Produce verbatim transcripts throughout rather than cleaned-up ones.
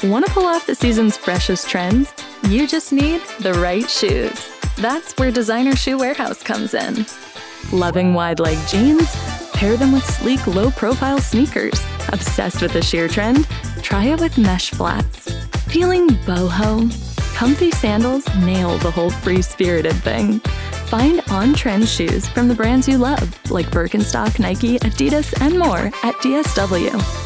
Want to pull off the season's freshest trends? You just need the right shoes. That's where Designer Shoe Warehouse comes in. Loving wide-leg jeans? Pair them with sleek, low-profile sneakers. Obsessed with the sheer trend? Try it with mesh flats. Feeling boho? Comfy sandals nail the whole free-spirited thing. Find on-trend shoes from the brands you love, like Birkenstock, Nike, Adidas, and more at D S W.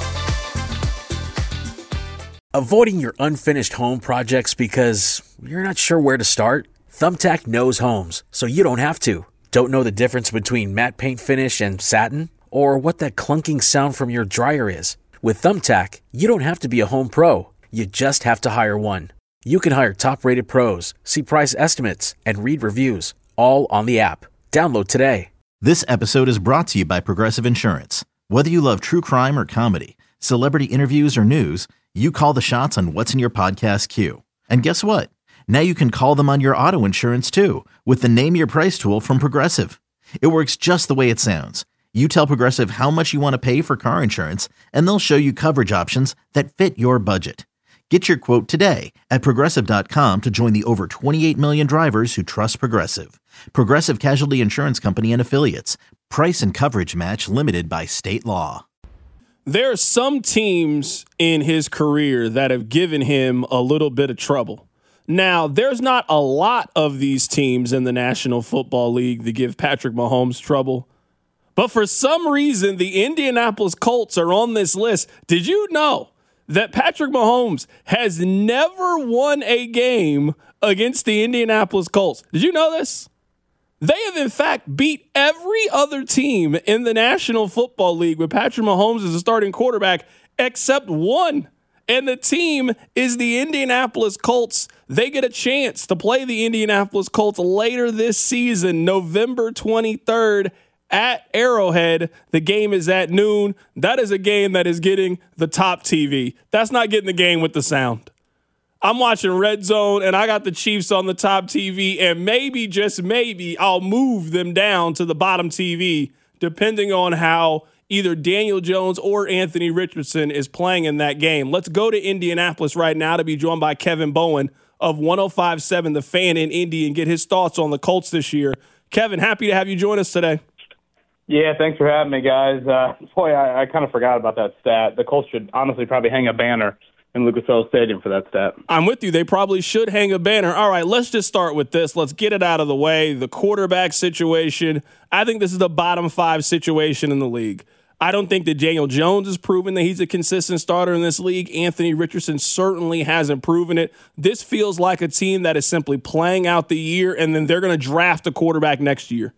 Avoiding your unfinished home projects because you're not sure where to start? Thumbtack knows homes, so you don't have to. Don't know the difference between matte paint finish and satin? Or what that clunking sound from your dryer is? With Thumbtack, you don't have to be a home pro. You just have to hire one. You can hire top-rated pros, see price estimates, and read reviews, all on the app. Download today. This episode is brought to you by Progressive Insurance. Whether you love true crime or comedy, celebrity interviews or news, you call the shots on what's in your podcast queue. And guess what? Now you can call them on your auto insurance too with the Name Your Price tool from Progressive. It works just the way it sounds. You tell Progressive how much you want to pay for car insurance, and they'll show you coverage options that fit your budget. Get your quote today at Progressive dot com to join the over twenty-eight million drivers who trust Progressive. Progressive Casualty Insurance Company and Affiliates. Price and coverage match limited by state law. There are some teams in his career that have given him a little bit of trouble. Now, there's not a lot of these teams in the National Football League that give Patrick Mahomes trouble. But for some reason, the Indianapolis Colts are on this list. Did you know that Patrick Mahomes has never won a game against the Indianapolis Colts? Did you know this? They have, in fact, beat every other team in the National Football League with Patrick Mahomes as a starting quarterback except one. And the team is the Indianapolis Colts. They get a chance to play the Indianapolis Colts later this season, November twenty-third at Arrowhead. The game is at noon. That is a game that is getting the top T V. That's not getting the game with the sound. I'm watching Red Zone, and I got the Chiefs on the top T V, and maybe, just maybe, I'll move them down to the bottom T V, depending on how either Daniel Jones or Anthony Richardson is playing in that game. Let's go to Indianapolis right now to be joined by Kevin Bowen of one oh five point seven The Fan in Indy and get his thoughts on the Colts this year. Kevin, happy to have you join us today. Yeah, thanks for having me, guys. Uh, boy, I, I kind of forgot about that stat. The Colts should honestly probably hang a banner in Lucas Oil Stadium for that stat. I'm with you. They probably should hang a banner. All right, let's just start with this. Let's get it out of the way. The quarterback situation. I think this is the bottom five situation in the league. I don't think that Daniel Jones has proven that he's a consistent starter in this league. Anthony Richardson certainly hasn't proven it. This feels like a team that is simply playing out the year, and then they're going to draft a quarterback next year.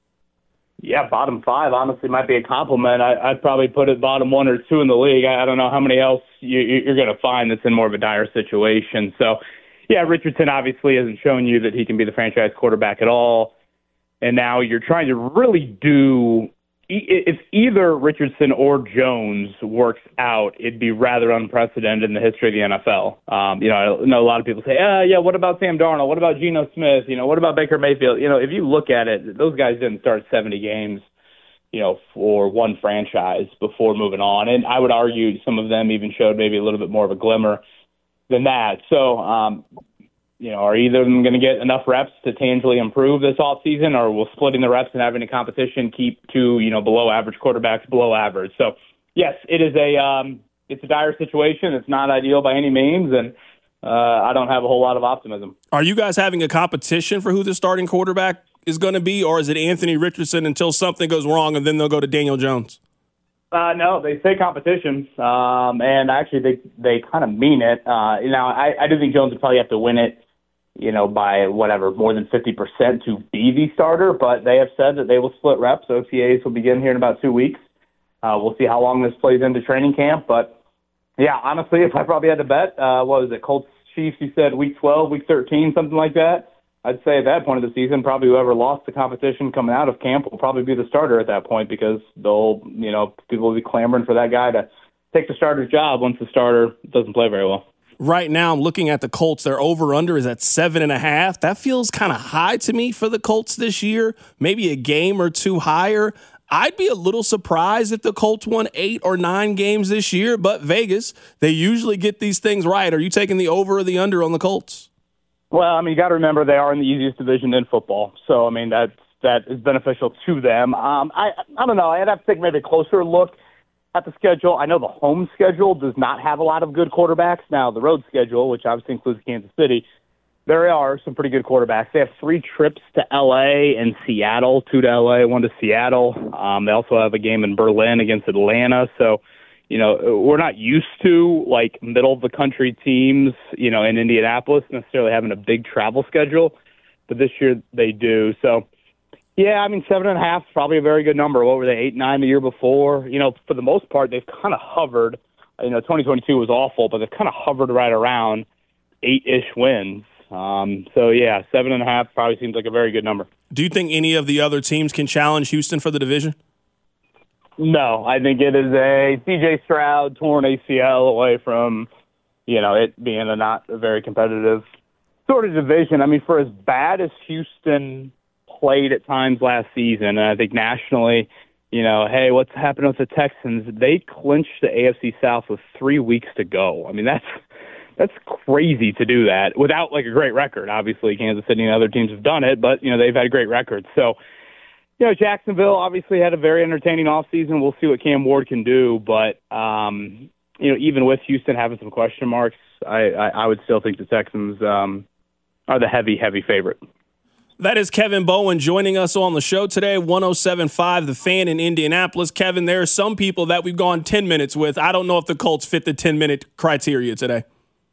Yeah, bottom five honestly might be a compliment. I, I'd probably put it bottom one or two in the league. I, I don't know how many else you, you're going to find that's in more of a dire situation. So, yeah, Richardson obviously hasn't shown you that he can be the franchise quarterback at all. And now you're trying to really do – if either Richardson or Jones works out, it'd be rather unprecedented in the history of the N F L. Um, you know, I know a lot of people say, ah, yeah, what about Sam Darnold? What about Geno Smith? You know, what about Baker Mayfield? You know, if you look at it, those guys didn't start seventy games, you know, for one franchise before moving on. And I would argue some of them even showed maybe a little bit more of a glimmer than that. So, um, you know, are either of them going to get enough reps to tangibly improve this offseason, or will splitting the reps and having a competition keep two, you know, below average quarterbacks below average? So, yes, it is a um, it's a dire situation. It's not ideal by any means, and uh, I don't have a whole lot of optimism. Are you guys having a competition for who the starting quarterback is going to be, or is it Anthony Richardson until something goes wrong and then they'll go to Daniel Jones? Uh, no, they say competition, um, and actually they they kind of mean it. Uh, you know, I, I do think Jones would probably have to win it, you know, by whatever, more than fifty percent to be the starter, but they have said that they will split reps. O T As will begin here in about two weeks. Uh, we'll see how long this plays into training camp, but yeah, honestly, if I probably had to bet, uh, what was it, Colts Chiefs, you said week twelve, week thirteen, something like that, I'd say at that point of the season, probably whoever lost the competition coming out of camp will probably be the starter at that point, because they'll, you know, people will be clamoring for that guy to take the starter's job once the starter doesn't play very well. Right now, I'm looking at the Colts. Their over-under is at seven and a half. That feels kind of high to me for the Colts this year. Maybe a game or two higher. I'd be a little surprised if the Colts won eight or nine games this year, but Vegas, they usually get these things right. Are you taking the over or the under on the Colts? Well, I mean, you got to remember they are in the easiest division in football. So, I mean, that's, that is beneficial to them. Um, I I don't know. I'd have to take maybe a closer look at the schedule. I know the home schedule does not have a lot of good quarterbacks. Now, the road schedule, which obviously includes Kansas City, there are some pretty good quarterbacks. They have three trips to L A and Seattle, two to L A, one to Seattle. Um, they also have a game in Berlin against Atlanta. So, you know, we're not used to, like, middle-of-the-country teams, you know, in Indianapolis necessarily having a big travel schedule. But this year they do. So, yeah, I mean, seven and a half is probably a very good number. What were they, eight, nine the year before? You know, for the most part, they've kind of hovered. You know, twenty twenty-two was awful, but they've kind of hovered right around eight-ish wins. Um, so, yeah, seven and a half probably seems like a very good number. Do you think any of the other teams can challenge Houston for the division? No, I think it is a C J Stroud torn A C L away from, you know, it being a not a very competitive sort of division. I mean, for as bad as Houston played at times last season, and I think nationally, you know, hey, what's happening with the Texans? They clinched the A F C South with three weeks to go. I mean, that's that's crazy to do that without, like, a great record. Obviously, Kansas City and other teams have done it, but, you know, they've had great records. So, you know, Jacksonville obviously had a very entertaining offseason. We'll see what Cam Ward can do. But, um, you know, even with Houston having some question marks, I, I, I would still think the Texans um, are the heavy, heavy favorite. That is Kevin Bowen joining us on the show today, one oh seven point five The Fan in Indianapolis. Kevin, there are some people that we've gone ten minutes with. I don't know if the Colts fit the ten-minute criteria today.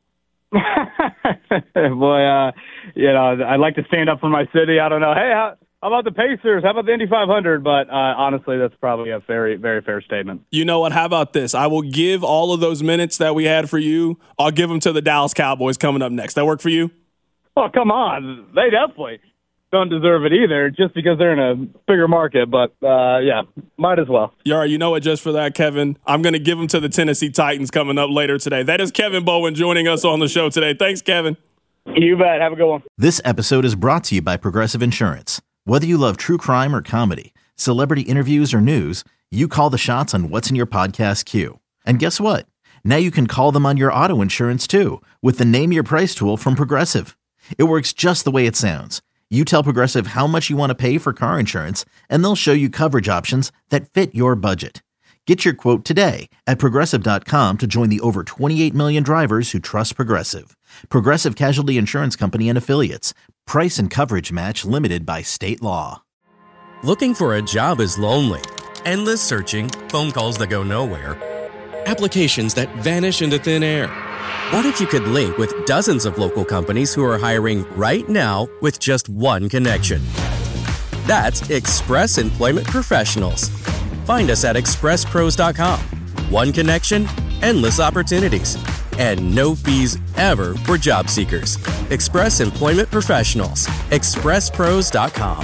Boy, uh, you know, I'd like to stand up for my city. I don't know. Hey, how, how about the Pacers? How about the Indy five hundred? But uh, honestly, that's probably a very, very fair statement. You know what? How about this? I will give all of those minutes that we had for you, I'll give them to the Dallas Cowboys coming up next. That work for you? Oh, come on. They definitely don't deserve it either just because they're in a bigger market. But, uh, yeah, might as well. Yeah, you know what? Just for that, Kevin, I'm going to give them to the Tennessee Titans coming up later today. That is Kevin Bowen joining us on the show today. Thanks, Kevin. You bet. Have a good one. This episode is brought to you by Progressive Insurance. Whether you love true crime or comedy, celebrity interviews or news, you call the shots on what's in your podcast queue. And guess what? Now you can call them on your auto insurance too with the Name Your Price tool from Progressive. It works just the way it sounds. You tell Progressive how much you want to pay for car insurance, and they'll show you coverage options that fit your budget. Get your quote today at Progressive dot com to join the over twenty-eight million drivers who trust Progressive. Progressive Casualty Insurance Company and Affiliates. Price and coverage match limited by state law. Looking for a job is lonely. Endless searching, phone calls that go nowhere, applications that vanish into thin air. What if you could link with dozens of local companies who are hiring right now with just one connection? That's Express Employment Professionals. Find us at express pros dot com. One connection, endless opportunities, and no fees ever for job seekers. Express Employment Professionals. express pros dot com.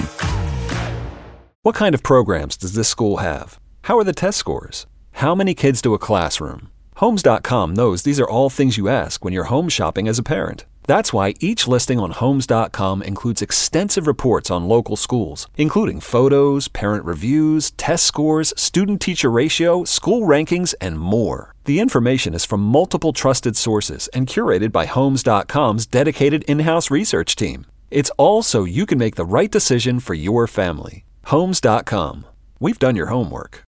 What kind of programs does this school have? How are the test scores? How many kids to a classroom? Homes dot com knows these are all things you ask when you're home shopping as a parent. That's why each listing on Homes dot com includes extensive reports on local schools, including photos, parent reviews, test scores, student-teacher ratio, school rankings, and more. The information is from multiple trusted sources and curated by Homes dot com's dedicated in-house research team. It's all so you can make the right decision for your family. Homes dot com. We've done your homework.